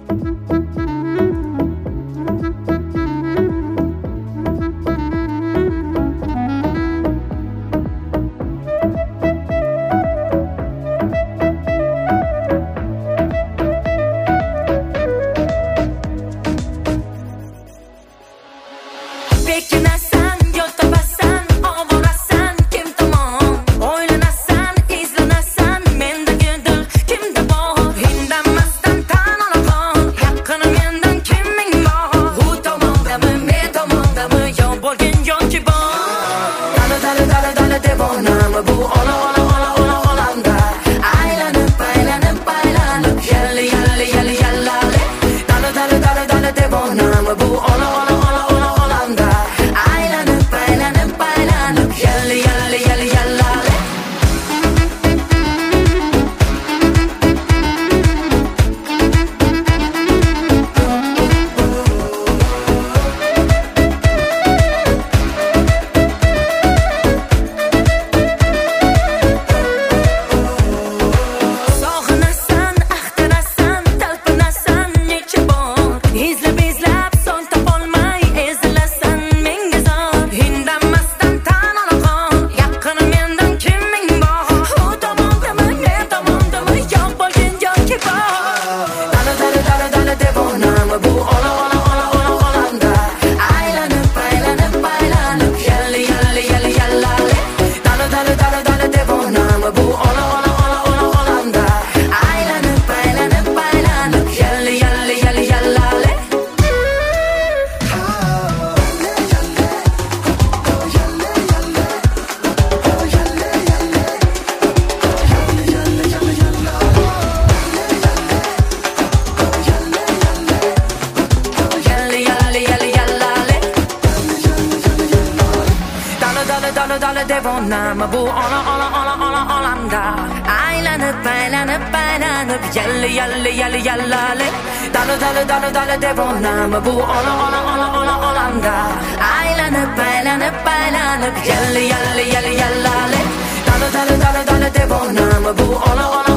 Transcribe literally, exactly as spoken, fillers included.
Bekinasan, yo'l topasan, ovorasan, kim tomon o'ylanasan, izlanasan, mendagi dil kimda bor? Indamasdan tan olaman, yaqini mendan kiming bor? U tomondami, men tomondami, yon bo'lgin yoki bor? Dala dala dala dala devonami bu ola ola ola ola olamda aylanib aylanib aylanib yalli yalli yalli yallali. Dala dala dala dala devonami bu ola ola ola ola olamda aylanib aylanib aylanib yalli yalli yalli yallali. Sog'inasan, axtarasan, talpinasan necha bor, izlab izlab so'ng topolmay ezilasan menga zor. Indamasdan tan olaman, yaqini mendan kiming bor? U tomondami, men tomondami, yo'q bo'lgin yoki bor? Dala dala dala dala devonami bu ola ola ola ola olamda aylanib aylanib aylanib yalli yalli yalli yallali. Dala dala dala dala devonami bu ola ola ola ola olamda aylanib aylanib aylanib yalli yalli yalli yallali. Yalli yalli yalli yallali. Dala dala dala dala devonami bu ola ola ola ola olamda aylanib aylanib aylanib yalli yalli yalli yallali. Dala dala dala dala devonami bu ola ola ola ola olamda aylanib aylanib aylanib yalli yalli yalli yallali. Dala dala dala dala devonami bu ola ola